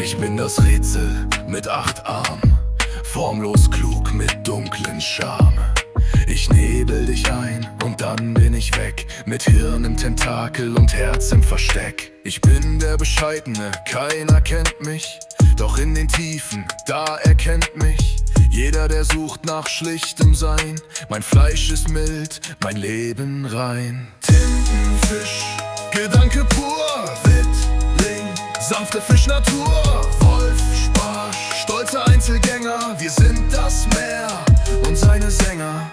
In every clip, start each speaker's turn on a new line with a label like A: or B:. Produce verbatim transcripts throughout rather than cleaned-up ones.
A: Ich bin das Rätsel mit acht Armen, formlos klug mit dunklen Charme. Ich nebel dich ein und dann bin ich weg, mit Hirn im Tentakel und Herz im Versteck. Ich bin der Bescheidene, keiner kennt mich, doch in den Tiefen, da erkennt mich jeder, der sucht nach schlichtem Sein. Mein Fleisch ist mild, mein Leben rein. Tintenfisch, Gedanke pur, Wittling, sanfte Fischnatur, Wolf, Sparsch, stolzer Einzelgänger. Wir sind das Meer und seine Sänger.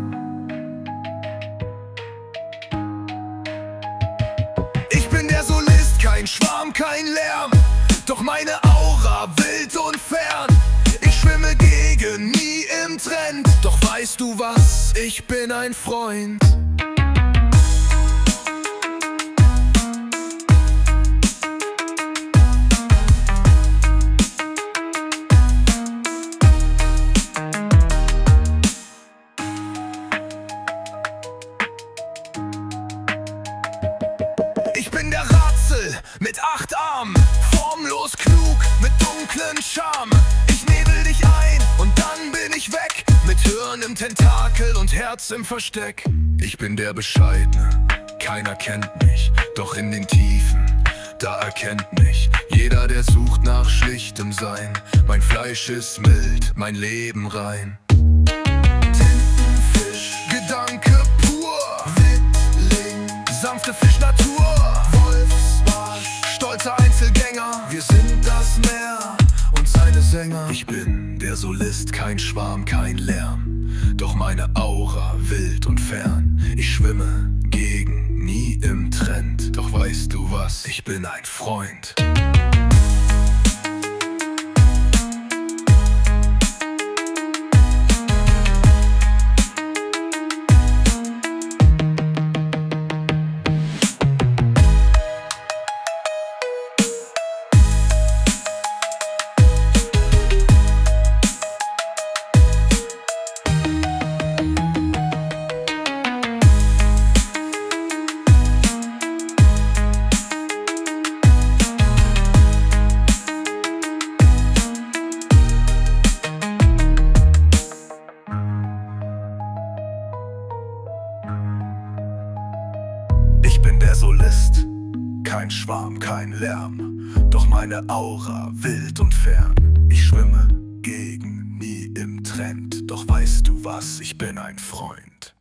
A: Ich bin der Solist, kein Schwarm, kein Lärm, doch meine Aura wild und fern. Ich schwimme gegen, nie im Trend, doch weißt du was, ich bin ein Freund. Ich bin der Ratzel mit acht Armen, formlos klug mit dunklen Charme. Ich nebel dich ein und dann bin ich weg, mit Hirn im Tentakel und Herz im Versteck. Ich bin der Bescheidene, keiner kennt mich, doch in den Tiefen, da erkennt mich jeder, der sucht nach schlichtem Sein. Mein Fleisch ist mild, mein Leben rein. Tintenfisch, Gedanke pur, Wittling, sanfte Fischnatur, Wolfsbarsch, stolzer Einzelgänger. Wir sind das Meer und seine Sänger. Ich bin der Solist, kein Schwarm, kein Lärm, doch meine Aura wild und fern. Ich schwimme gegen, nie im Trend, doch weißt du was, ich bin ein Freund. Ich bin der Solist, kein Schwarm, kein Lärm, doch meine Aura wild und fern. Ich schwimme gegen, nie im Trend, doch weißt du was, ich bin ein Freund.